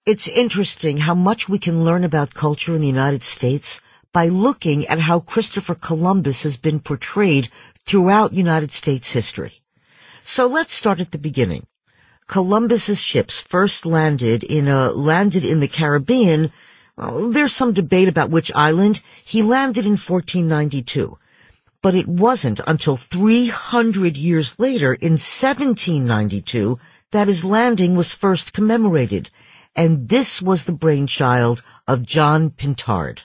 It's interesting how much we can learn about culture in the United States by looking at how Christopher Columbus has been portrayed throughout United States history. So let's start at the beginning. Columbus's ships first landed in the Caribbean. Well, there's some debate about which island. He landed in 1492. But it wasn't until 300 years later, in 1792, that his landing was first commemorated. And this was the brainchild of John Pintard.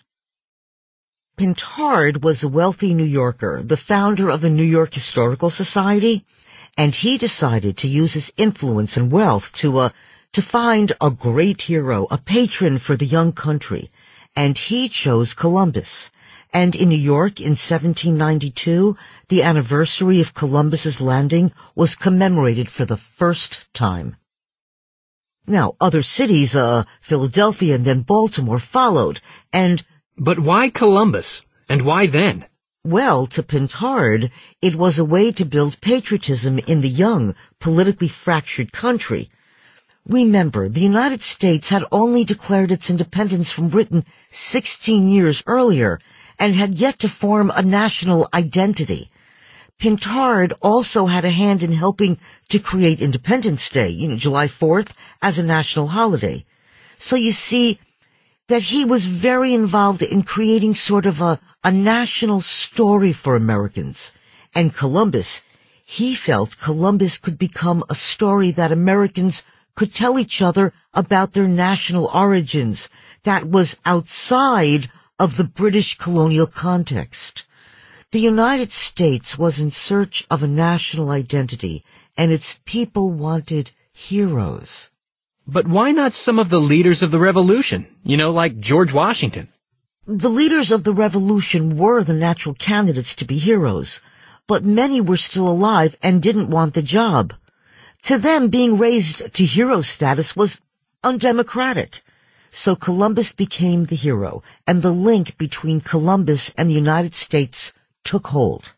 Pintard was a wealthy New Yorker, the founder of the New York Historical Society, and he decided to use his influence and wealth to find a great hero, a patron for the young country, and he chose Columbus. And in New York in 1792, the anniversary of Columbus's landing was commemorated for the first time. Now, other cities, Philadelphia and then Baltimore followed, But why Columbus? And why then? Well, to Pintard, it was a way to build patriotism in the young, politically fractured country. Remember, the United States had only declared its independence from Britain 16 years earlier, and had yet to form a national identity. Pintard also had a hand in helping to create Independence Day, July 4th, as a national holiday. So you see that he was very involved in creating sort of a national story for Americans. And Columbus, he felt Columbus could become a story that Americans could tell each other about their national origins that was outside of the British colonial context. The United States was in search of a national identity, and its people wanted heroes. But why not some of the leaders of the Revolution? Like George Washington. The leaders of the Revolution were the natural candidates to be heroes, but many were still alive and didn't want the job. To them, being raised to hero status was undemocratic. So Columbus became the hero, and the link between Columbus and the United States took hold.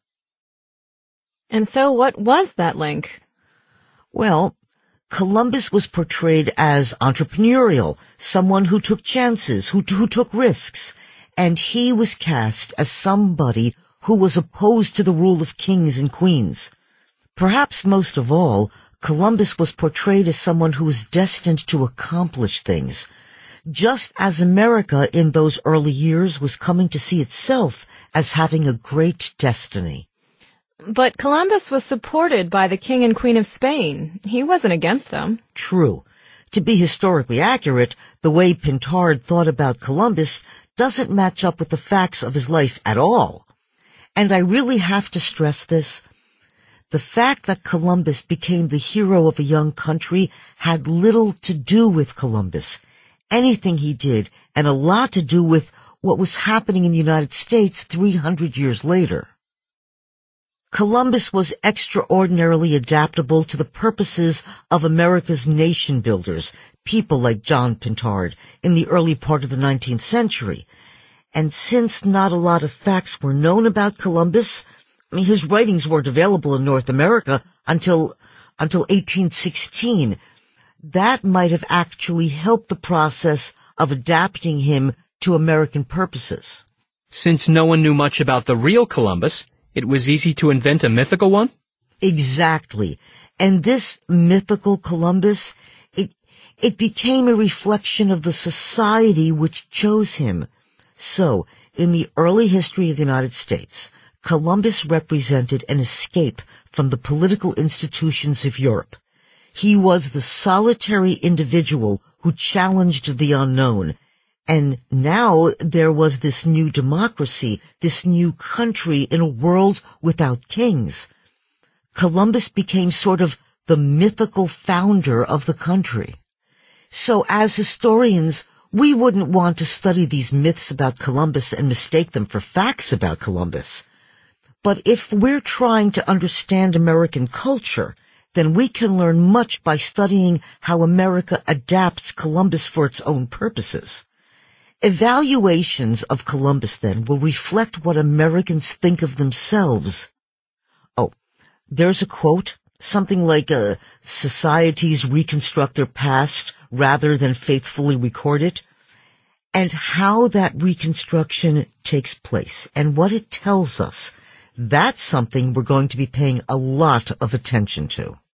And so what was that link? Well, Columbus was portrayed as entrepreneurial, someone who took chances, who took risks, and he was cast as somebody who was opposed to the rule of kings and queens. Perhaps most of all, Columbus was portrayed as someone who was destined to accomplish things, just as America in those early years was coming to see itself as having a great destiny. But Columbus was supported by the King and Queen of Spain. He wasn't against them. True. To be historically accurate, the way Pintard thought about Columbus doesn't match up with the facts of his life at all. And I really have to stress this. The fact that Columbus became the hero of a young country had little to do with Columbus. Anything he did, and a lot to do with what was happening in the United States 300 years later. Columbus was extraordinarily adaptable to the purposes of America's nation builders, people like John Pintard, in the early part of the 19th century. And since not a lot of facts were known about Columbus, his writings weren't available in North America until 1816, that might have actually helped the process of adapting him to American purposes. Since no one knew much about the real Columbus, it was easy to invent a mythical one? Exactly. And this mythical Columbus, it became a reflection of the society which chose him. So, in the early history of the United States, Columbus represented an escape from the political institutions of Europe. He was the solitary individual who challenged the unknown. And now there was this new democracy, this new country in a world without kings. Columbus became sort of the mythical founder of the country. So as historians, we wouldn't want to study these myths about Columbus and mistake them for facts about Columbus. But if we're trying to understand American culture, then we can learn much by studying how America adapts Columbus for its own purposes. Evaluations of Columbus, then, will reflect what Americans think of themselves. Oh, there's a quote, something like, societies reconstruct their past rather than faithfully record it, and how that reconstruction takes place and what it tells us. That's something we're going to be paying a lot of attention to.